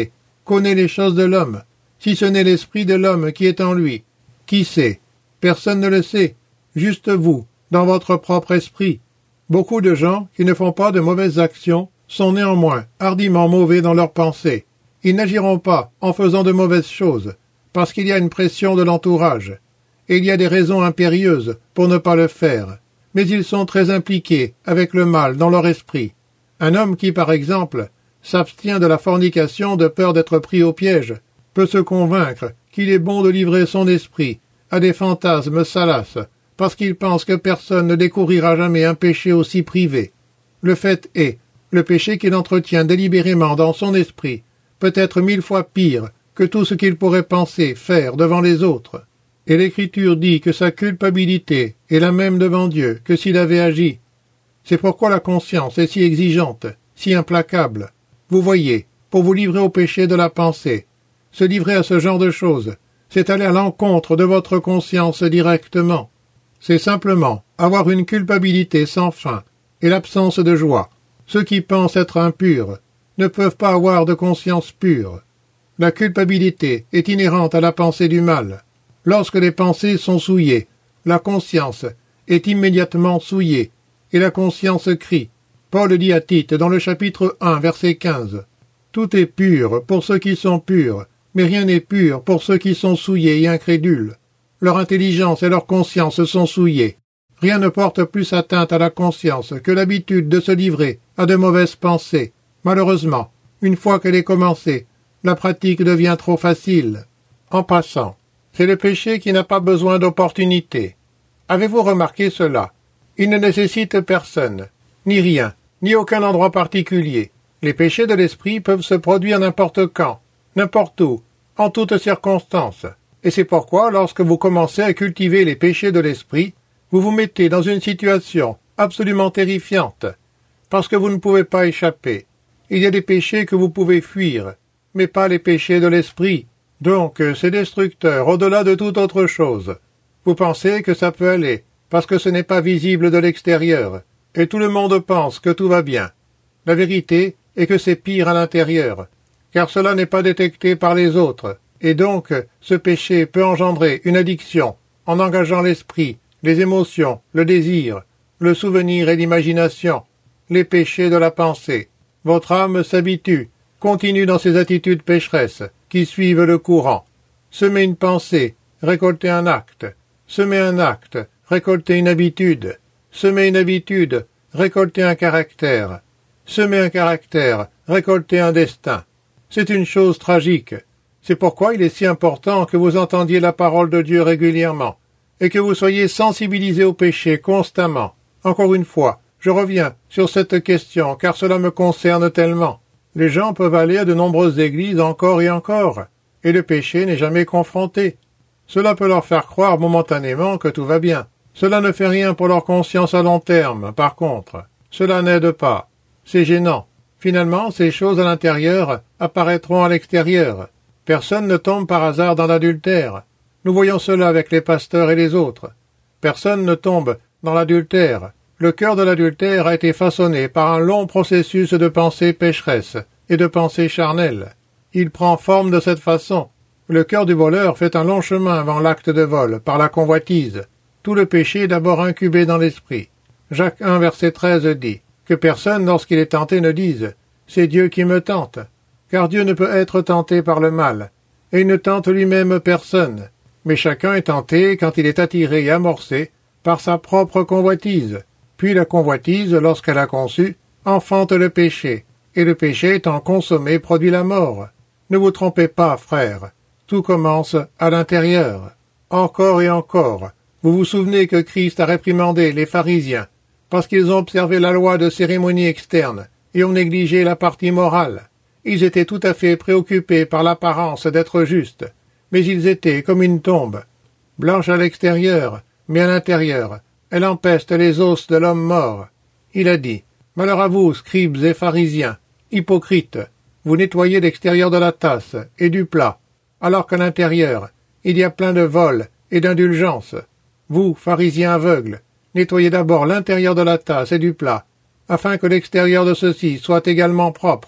connaît les choses de l'homme, si ce n'est l'esprit de l'homme qui est en lui? Qui sait? Personne ne le sait, juste vous, dans votre propre esprit. Beaucoup de gens qui ne font pas de mauvaises actions sont néanmoins hardiment mauvais dans leurs pensées. Ils n'agiront pas en faisant de mauvaises choses, parce qu'il y a une pression de l'entourage, et il y a des raisons impérieuses pour ne pas le faire, mais ils sont très impliqués avec le mal dans leur esprit. Un homme qui, par exemple, s'abstient de la fornication de peur d'être pris au piège, peut se convaincre qu'il est bon de livrer son esprit à des fantasmes salaces, parce qu'il pense que personne ne découvrira jamais un péché aussi privé. Le fait est, le péché qu'il entretient délibérément dans son esprit peut être 1000 fois pire que tout ce qu'il pourrait penser faire devant les autres. Et l'Écriture dit que sa culpabilité est la même devant Dieu que s'il avait agi. C'est pourquoi la conscience est si exigeante, si implacable. Vous voyez, pour vous livrer au péché de la pensée, se livrer à ce genre de choses, c'est aller à l'encontre de votre conscience directement. C'est simplement avoir une culpabilité sans fin et l'absence de joie. Ceux qui pensent être impurs ne peuvent pas avoir de conscience pure. La culpabilité est inhérente à la pensée du mal. Lorsque les pensées sont souillées, la conscience est immédiatement souillée, et la conscience crie. Paul dit à Tite dans le chapitre 1, verset 15, « Tout est pur pour ceux qui sont purs, mais rien n'est pur pour ceux qui sont souillés et incrédules. Leur intelligence et leur conscience sont souillées. Rien ne porte plus atteinte à la conscience que l'habitude de se livrer à de mauvaises pensées. Malheureusement, une fois qu'elle est commencée, la pratique devient trop facile. En passant, c'est le péché qui n'a pas besoin d'opportunité. Avez-vous remarqué cela? Il ne nécessite personne, ni rien, ni aucun endroit particulier. Les péchés de l'esprit peuvent se produire n'importe quand, n'importe où, en toutes circonstances. Et c'est pourquoi, lorsque vous commencez à cultiver les péchés de l'esprit, vous vous mettez dans une situation absolument terrifiante, parce que vous ne pouvez pas échapper. Il y a des péchés que vous pouvez fuir, mais pas les péchés de l'esprit. Donc, c'est destructeur au-delà de toute autre chose. Vous pensez que ça peut aller, parce que ce n'est pas visible de l'extérieur, et tout le monde pense que tout va bien. La vérité est que c'est pire à l'intérieur, car cela n'est pas détecté par les autres, et donc ce péché peut engendrer une addiction en engageant l'esprit, les émotions, le désir, le souvenir et l'imagination, les péchés de la pensée. Votre âme s'habitue, continue dans ses attitudes pécheresses, qui suivent le courant. Semer une pensée, récolter un acte. Semer un acte, récolter une habitude. Semer une habitude, récolter un caractère. Semer un caractère, récolter un destin. C'est une chose tragique. C'est pourquoi il est si important que vous entendiez la parole de Dieu régulièrement, et que vous soyez sensibilisés au péché constamment. Encore une fois, je reviens sur cette question, car cela me concerne tellement. Les gens peuvent aller à de nombreuses églises encore et encore, et le péché n'est jamais confronté. Cela peut leur faire croire momentanément que tout va bien. Cela ne fait rien pour leur conscience à long terme, par contre. Cela n'aide pas. C'est gênant. Finalement, ces choses à l'intérieur apparaîtront à l'extérieur. Personne ne tombe par hasard dans l'adultère. Nous voyons cela avec les pasteurs et les autres. Personne ne tombe dans l'adultère. Le cœur de l'adultère a été façonné par un long processus de pensée pécheresse et de pensée charnelle. Il prend forme de cette façon. Le cœur du voleur fait un long chemin avant l'acte de vol, par la convoitise. Tout le péché est d'abord incubé dans l'esprit. Jacques 1, verset 13 dit que personne, lorsqu'il est tenté, ne dise « C'est Dieu qui me tente », car Dieu ne peut être tenté par le mal, et il ne tente lui-même personne. Mais chacun est tenté quand il est attiré et amorcé par sa propre convoitise. Puis la convoitise, lorsqu'elle a conçu, enfante le péché, et le péché étant consommé produit la mort. Ne vous trompez pas, frères, tout commence à l'intérieur. Encore et encore, vous vous souvenez que Christ a réprimandé les pharisiens, parce qu'ils ont observé la loi de cérémonie externe, et ont négligé la partie morale. Ils étaient tout à fait préoccupés par l'apparence d'être justes, mais ils étaient comme une tombe, blanche à l'extérieur, mais à l'intérieur, elle empeste les os de l'homme mort. Il a dit, « Malheur à vous, scribes et pharisiens, hypocrites, vous nettoyez l'extérieur de la tasse et du plat, alors qu'à l'intérieur, il y a plein de vol et d'indulgence. Vous, pharisiens aveugles, nettoyez d'abord l'intérieur de la tasse et du plat, afin que l'extérieur de ceux-ci soit également propre.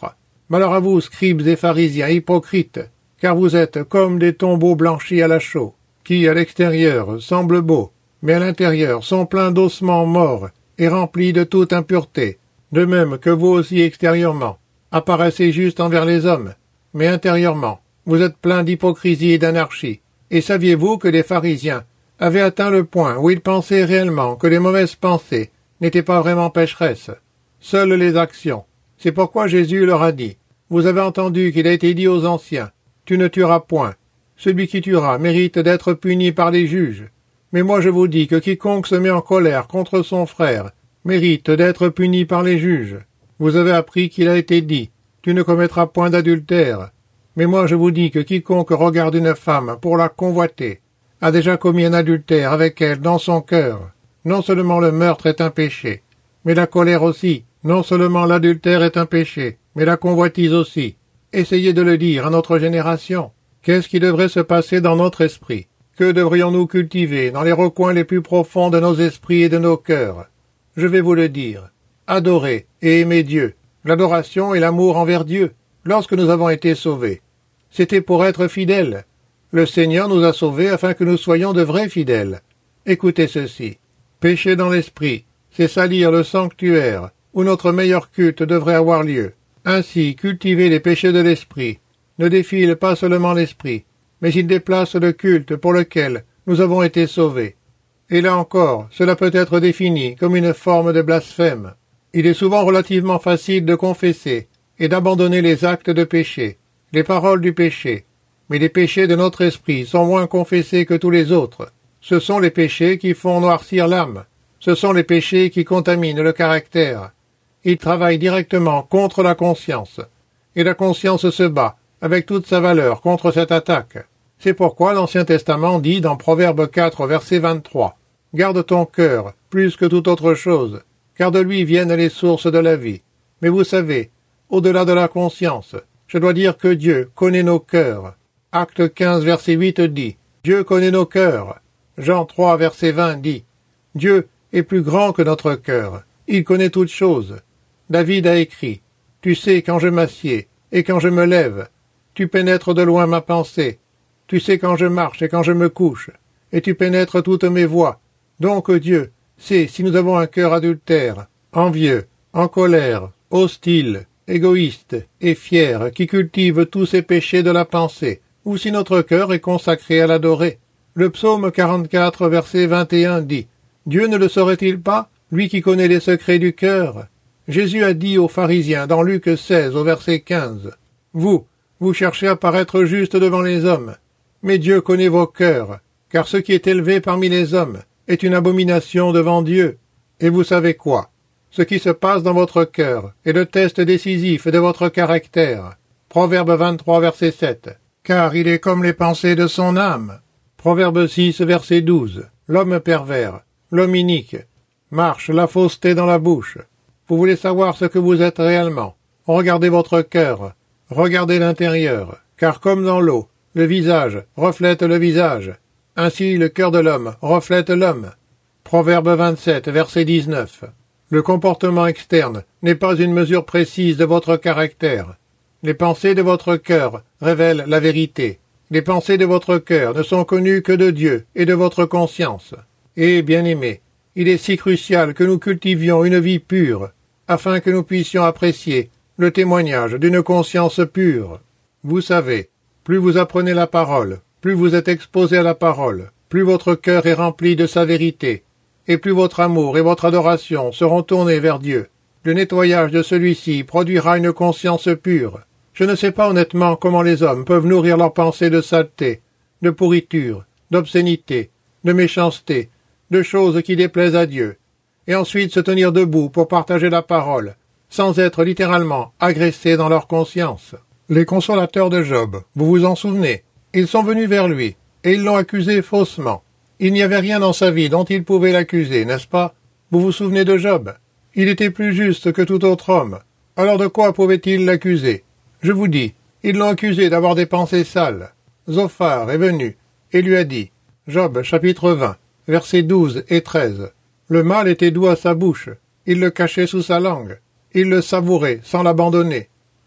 Malheur à vous, scribes et pharisiens, hypocrites, car vous êtes comme des tombeaux blanchis à la chaux, qui, à l'extérieur, semblent beaux, mais à l'intérieur sont pleins d'ossements morts et remplis de toute impureté, de même que vous aussi extérieurement, apparaissez juste envers les hommes, mais intérieurement, vous êtes pleins d'hypocrisie et d'anarchie. Et saviez-vous que les pharisiens avaient atteint le point où ils pensaient réellement que les mauvaises pensées n'étaient pas vraiment pécheresses, seules les actions. C'est pourquoi Jésus leur a dit, « Vous avez entendu qu'il a été dit aux anciens, « Tu ne tueras point. Celui qui tuera mérite d'être puni par les juges. Mais moi je vous dis que quiconque se met en colère contre son frère mérite d'être puni par les juges. Vous avez appris qu'il a été dit, « Tu ne commettras point d'adultère. » Mais moi je vous dis que quiconque regarde une femme pour la convoiter a déjà commis un adultère avec elle dans son cœur. Non seulement le meurtre est un péché, mais la colère aussi. Non seulement l'adultère est un péché, mais la convoitise aussi. Essayez de le dire à notre génération. Qu'est-ce qui devrait se passer dans notre esprit? Que devrions-nous cultiver dans les recoins les plus profonds de nos esprits et de nos cœurs? Je vais vous le dire. Adorer et aimer Dieu. L'adoration et l'amour envers Dieu. Lorsque nous avons été sauvés, c'était pour être fidèles. Le Seigneur nous a sauvés afin que nous soyons de vrais fidèles. Écoutez ceci. Pécher dans l'esprit, c'est salir le sanctuaire, où notre meilleur culte devrait avoir lieu. Ainsi, cultiver les péchés de l'esprit ne défile pas seulement l'esprit, mais il déplace le culte pour lequel nous avons été sauvés. Et là encore, cela peut être défini comme une forme de blasphème. Il est souvent relativement facile de confesser et d'abandonner les actes de péché, les paroles du péché. Mais les péchés de notre esprit sont moins confessés que tous les autres. Ce sont les péchés qui font noircir l'âme. Ce sont les péchés qui contaminent le caractère. Ils travaillent directement contre la conscience. Et la conscience se bat, avec toute sa valeur, contre cette attaque. C'est pourquoi l'Ancien Testament dit dans Proverbe 4, verset 23, « Garde ton cœur, plus que toute autre chose, car de lui viennent les sources de la vie. » Mais vous savez, au-delà de la conscience, je dois dire que Dieu connaît nos cœurs. Acte 15, verset 8 dit, « Dieu connaît nos cœurs. » Jean 3, verset 20 dit, « Dieu est plus grand que notre cœur. Il connaît toutes choses. » David a écrit, « Tu sais quand je m'assieds et quand je me lève. Tu pénètres de loin ma pensée. Tu sais quand je marche et quand je me couche. Et tu pénètres toutes mes voies. Donc Dieu sait si nous avons un cœur adultère, envieux, en colère, hostile, égoïste et fier, qui cultive tous ces péchés de la pensée, ou si notre cœur est consacré à l'adorer. Le psaume 44, verset 21 dit, « Dieu ne le saurait-il pas, lui qui connaît les secrets du cœur ?» Jésus a dit aux pharisiens dans Luc 16, au verset 15, « Vous cherchez à paraître juste devant les hommes, mais Dieu connaît vos cœurs, car ce qui est élevé parmi les hommes est une abomination devant Dieu. Et vous savez quoi? Ce qui se passe dans votre cœur est le test décisif de votre caractère. » Proverbe 23, verset 7, « Car il est comme les pensées de son âme. » Proverbe 6, verset 12, « L'homme pervers, l'homme inique, marche la fausseté dans la bouche. » Vous voulez savoir ce que vous êtes réellement? Regardez votre cœur, regardez l'intérieur, car comme dans l'eau, le visage reflète le visage. Ainsi le cœur de l'homme reflète l'homme. Proverbe 27, verset 19. Le comportement externe n'est pas une mesure précise de votre caractère. Les pensées de votre cœur révèlent la vérité. Les pensées de votre cœur ne sont connues que de Dieu et de votre conscience. Et, bien-aimés, il est si crucial que nous cultivions une vie pure, afin que nous puissions apprécier le témoignage d'une conscience pure. Vous savez, plus vous apprenez la parole, plus vous êtes exposé à la parole, plus votre cœur est rempli de sa vérité, et plus votre amour et votre adoration seront tournés vers Dieu. Le nettoyage de celui-ci produira une conscience pure. Je ne sais pas honnêtement comment les hommes peuvent nourrir leurs pensées de saleté, de pourriture, d'obscénité, de méchanceté, de choses qui déplaisent à Dieu, et ensuite se tenir debout pour partager la parole, sans être littéralement agressés dans leur conscience. Les consolateurs de Job, vous vous en souvenez? Ils sont venus vers lui, et ils l'ont accusé faussement. Il n'y avait rien dans sa vie dont ils pouvaient l'accuser, n'est-ce pas? Vous vous souvenez de Job? Il était plus juste que tout autre homme. Alors de quoi pouvaient-ils l'accuser? Je vous dis, ils l'ont accusé d'avoir des pensées sales. Zophar est venu, et lui a dit, Job, chapitre 20, versets 12 et 13. Le mal était doux à sa bouche, il le cachait sous sa langue, il le savourait sans l'abandonner.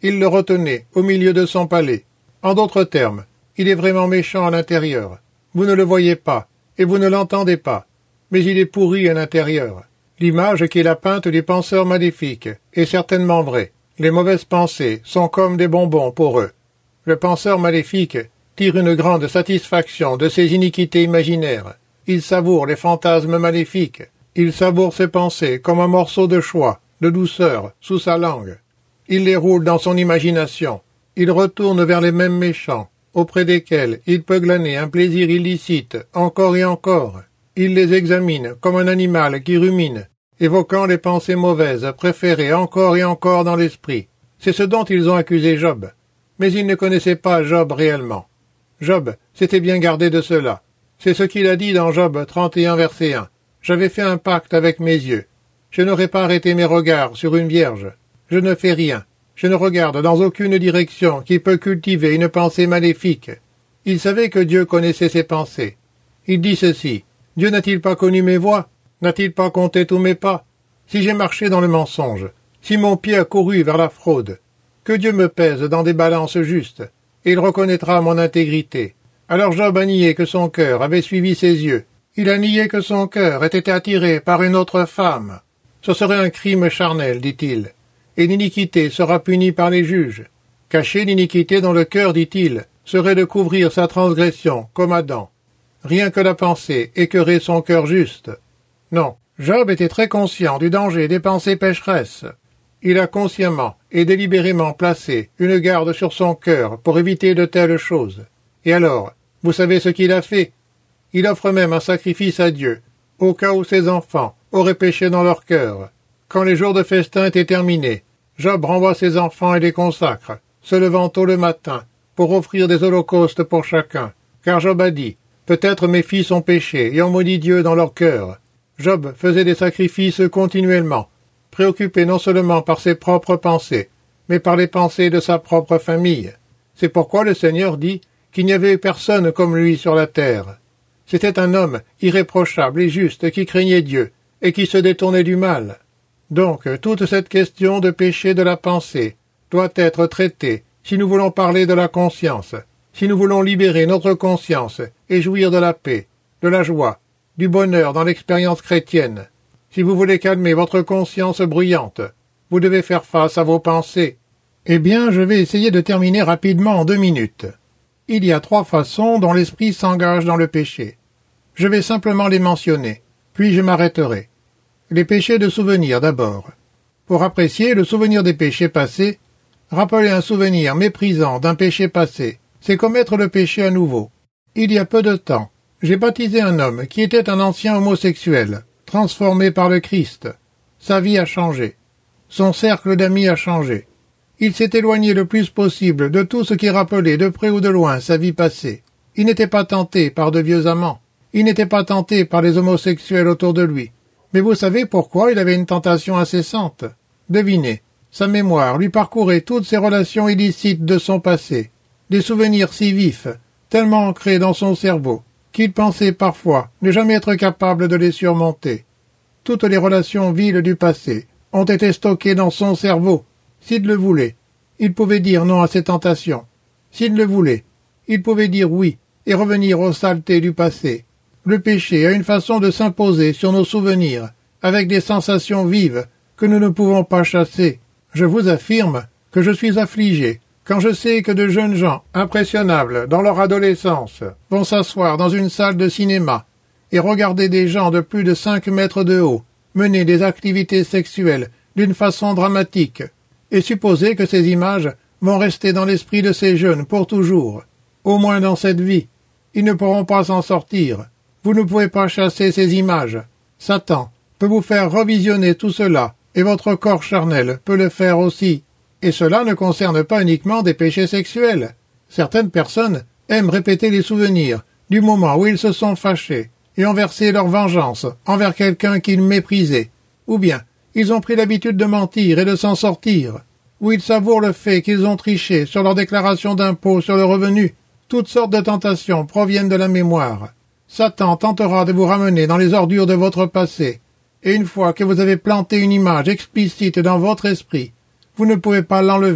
il le retenait au milieu de son palais. En d'autres termes, il est vraiment méchant à l'intérieur. Vous ne le voyez pas, et vous ne l'entendez pas, mais il est pourri à l'intérieur. L'image qu'il a peinte du penseur maléfique est certainement vraie. Les mauvaises pensées sont comme des bonbons pour eux. Le penseur maléfique tire une grande satisfaction de ses iniquités imaginaires. Il savoure les fantasmes maléfiques. Il savoure ses pensées comme un morceau de choix, de douceur, sous sa langue. Il les roule dans son imagination. Il retourne vers les mêmes méchants, auprès desquels il peut glaner un plaisir illicite, encore et encore. Il les examine comme un animal qui rumine, évoquant les pensées mauvaises préférées encore et encore dans l'esprit. C'est ce dont ils ont accusé Job. Mais ils ne connaissaient pas Job réellement. Job s'était bien gardé de cela. C'est ce qu'il a dit dans Job 31 verset 1. « J'avais fait un pacte avec mes yeux. Je n'aurais pas arrêté mes regards sur une vierge. Je ne fais rien. Je ne regarde dans aucune direction qui peut cultiver une pensée maléfique. » Il savait que Dieu connaissait ses pensées. Il dit ceci. « Dieu n'a-t-il pas connu mes voies? N'a-t-il pas compté tous mes pas? Si j'ai marché dans le mensonge, si mon pied a couru vers la fraude, que Dieu me pèse dans des balances justes, et il reconnaîtra mon intégrité. » Alors Job a nié que son cœur avait suivi ses yeux. Il a nié que son cœur était attiré par une autre femme. Ce serait un crime charnel, dit-il, et l'iniquité sera punie par les juges. Cacher l'iniquité dans le cœur, dit-il, serait de couvrir sa transgression, comme Adam. Rien que la pensée écœurait son cœur juste. Non, Job était très conscient du danger des pensées pécheresses. Il a consciemment et délibérément placé une garde sur son cœur pour éviter de telles choses. Et alors, vous savez ce qu'il a fait? Il offre même un sacrifice à Dieu, au cas où ses enfants auraient péché dans leur cœur. Quand les jours de festin étaient terminés, Job renvoie ses enfants et les consacre, se levant tôt le matin, pour offrir des holocaustes pour chacun. Car Job a dit, « Peut-être mes fils ont péché et ont maudit Dieu dans leur cœur. » Job faisait des sacrifices continuellement, préoccupé non seulement par ses propres pensées, mais par les pensées de sa propre famille. C'est pourquoi le Seigneur dit qu'il n'y avait personne comme lui sur la terre. C'était un homme irréprochable et juste qui craignait Dieu et qui se détournait du mal. Donc, toute cette question de péché de la pensée doit être traitée si nous voulons parler de la conscience, si nous voulons libérer notre conscience et jouir de la paix, de la joie, du bonheur dans l'expérience chrétienne. Si vous voulez calmer votre conscience bruyante, vous devez faire face à vos pensées. Eh bien, je vais essayer de terminer rapidement en 2 minutes. Il y a 3 façons dont l'esprit s'engage dans le péché. Je vais simplement les mentionner, puis je m'arrêterai. Les péchés de souvenir d'abord. Pour apprécier le souvenir des péchés passés, rappeler un souvenir méprisant d'un péché passé, c'est commettre le péché à nouveau. Il y a peu de temps, j'ai baptisé un homme qui était un ancien homosexuel, transformé par le Christ. Sa vie a changé. Son cercle d'amis a changé. Il s'est éloigné le plus possible de tout ce qui rappelait de près ou de loin sa vie passée. Il n'était pas tenté par de vieux amants. Il n'était pas tenté par les homosexuels autour de lui. Mais vous savez pourquoi il avait une tentation incessante? Devinez, sa mémoire lui parcourait toutes ses relations illicites de son passé, des souvenirs si vifs, tellement ancrés dans son cerveau, qu'il pensait parfois ne jamais être capable de les surmonter. Toutes les relations viles du passé ont été stockées dans son cerveau. S'il le voulait, il pouvait dire non à ses tentations. S'il le voulait, il pouvait dire oui et revenir aux saletés du passé. Le péché a une façon de s'imposer sur nos souvenirs, avec des sensations vives que nous ne pouvons pas chasser. Je vous affirme que je suis affligé quand je sais que de jeunes gens impressionnables dans leur adolescence vont s'asseoir dans une salle de cinéma et regarder des gens de plus de 5 mètres de haut mener des activités sexuelles d'une façon dramatique, et supposer que ces images vont rester dans l'esprit de ces jeunes pour toujours, au moins dans cette vie. Ils ne pourront pas s'en sortir. Vous ne pouvez pas chasser ces images. Satan peut vous faire revisionner tout cela, et votre corps charnel peut le faire aussi. Et cela ne concerne pas uniquement des péchés sexuels. Certaines personnes aiment répéter les souvenirs du moment où ils se sont fâchés et ont versé leur vengeance envers quelqu'un qu'ils méprisaient. Ou bien, ils ont pris l'habitude de mentir et de s'en sortir. Ou ils savourent le fait qu'ils ont triché sur leur déclaration d'impôt sur le revenu. Toutes sortes de tentations proviennent de la mémoire. Satan tentera de vous ramener dans les ordures de votre passé. Et une fois que vous avez planté une image explicite dans votre esprit, vous ne pouvez pas l'enlever.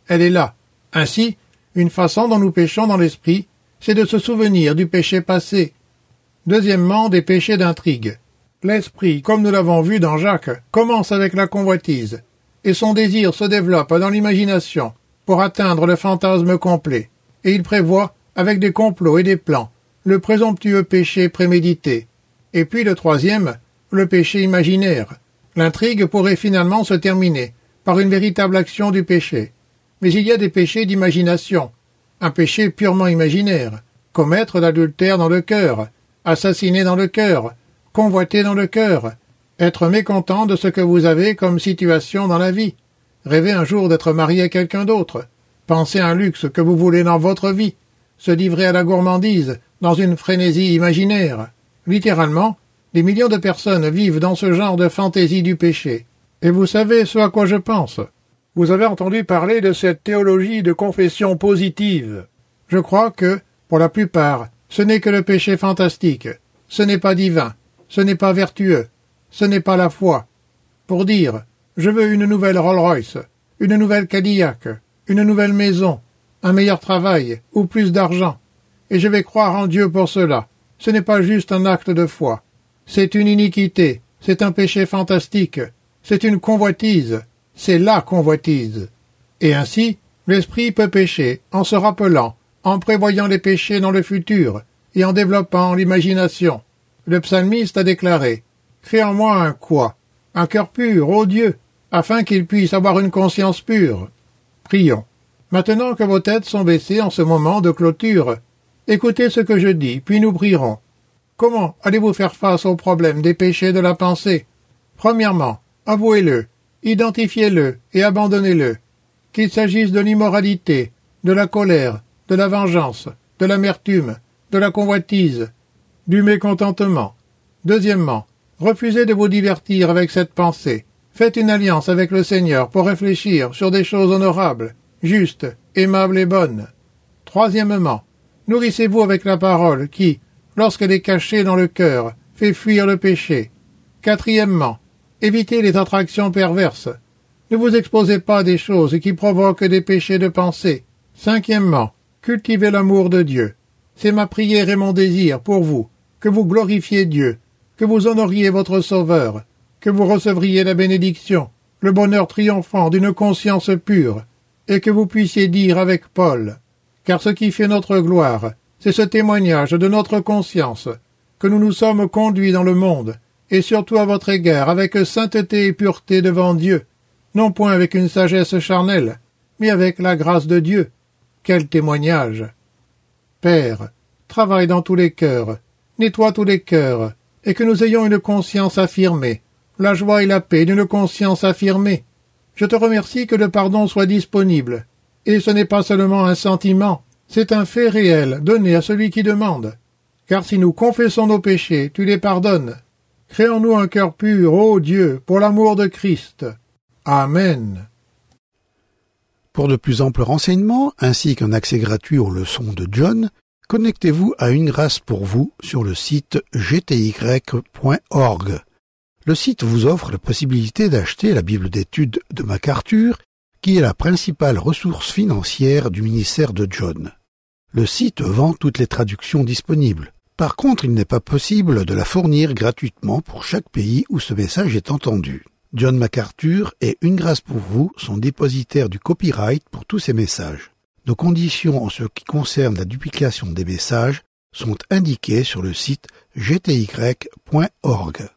elle est là. Ainsi, une façon dont nous péchons dans l'esprit, c'est de se souvenir du péché passé. Deuxièmement, des péchés d'intrigue. L'esprit, comme nous l'avons vu dans Jacques, commence avec la convoitise, et son désir se développe dans l'imagination pour atteindre le fantasme complet, et il prévoit, avec des complots et des plans, le présomptueux péché prémédité. Et puis le troisième, le péché imaginaire. L'intrigue pourrait finalement se terminer par une véritable action du péché. Mais il y a des péchés d'imagination, un péché purement imaginaire, commettre l'adultère dans le cœur, assassiner dans le cœur, convoiter dans le cœur, être mécontent de ce que vous avez comme situation dans la vie, rêver un jour d'être marié à quelqu'un d'autre, penser à un luxe que vous voulez dans votre vie, se livrer à la gourmandise dans une frénésie imaginaire. Littéralement, des millions de personnes vivent dans ce genre de fantaisie du péché. Et vous savez ce à quoi je pense. Vous avez entendu parler de cette théologie de confession positive. Je crois que, pour la plupart, ce n'est que le péché fantastique. Ce n'est pas divin. Ce n'est pas vertueux. Ce n'est pas la foi. Pour dire, je veux une nouvelle Rolls-Royce, une nouvelle Cadillac, une nouvelle maison, un meilleur travail ou plus d'argent. Et je vais croire en Dieu pour cela. Ce n'est pas juste un acte de foi. C'est une iniquité. C'est un péché fantastique. C'est une convoitise. C'est la convoitise. Et ainsi, l'esprit peut pécher en se rappelant, en prévoyant les péchés dans le futur et en développant l'imagination. Le psalmiste a déclaré « Crée en moi un quoi? Un cœur pur, ô Dieu, afin qu'il puisse avoir une conscience pure. » Prions. Maintenant que vos têtes sont baissées en ce moment de clôture, écoutez ce que je dis, puis nous prierons. Comment allez-vous faire face au problème des péchés de la pensée? Premièrement, avouez-le, identifiez-le et abandonnez-le. Qu'il s'agisse de l'immoralité, de la colère, de la vengeance, de l'amertume, de la convoitise, du mécontentement. Deuxièmement, refusez de vous divertir avec cette pensée. Faites une alliance avec le Seigneur pour réfléchir sur des choses honorables, justes, aimables et bonnes. Troisièmement, nourrissez-vous avec la parole qui, lorsqu'elle est cachée dans le cœur, fait fuir le péché. Quatrièmement, évitez les attractions perverses. Ne vous exposez pas à des choses qui provoquent des péchés de pensée. Cinquièmement, cultivez l'amour de Dieu. C'est ma prière et mon désir pour vous, que vous glorifiez Dieu, que vous honoriez votre Sauveur, que vous recevriez la bénédiction, le bonheur triomphant d'une conscience pure, et que vous puissiez dire avec Paul, « Car ce qui fait notre gloire, c'est ce témoignage de notre conscience, que nous nous sommes conduits dans le monde, et surtout à votre égard avec sainteté et pureté devant Dieu, non point avec une sagesse charnelle, mais avec la grâce de Dieu. » Quel témoignage! Père, travaille dans tous les cœurs, nettoie tous les cœurs, et que nous ayons une conscience affirmée, la joie et la paix d'une conscience affirmée. Je te remercie que le pardon soit disponible, et ce n'est pas seulement un sentiment, c'est un fait réel donné à celui qui demande. Car si nous confessons nos péchés, tu les pardonnes. Crée en nous un cœur pur, ô Dieu, pour l'amour de Christ. Amen. Pour de plus amples renseignements, ainsi qu'un accès gratuit aux leçons de John, connectez-vous à Une Grâce pour vous sur le site gty.org. Le site vous offre la possibilité d'acheter la Bible d'études de MacArthur, qui est la principale ressource financière du ministère de John. Le site vend toutes les traductions disponibles. Par contre, il n'est pas possible de la fournir gratuitement pour chaque pays où ce message est entendu. John MacArthur et Une Grâce pour vous sont dépositaires du copyright pour tous ces messages. Nos conditions en ce qui concerne la duplication des messages sont indiquées sur le site gty.org.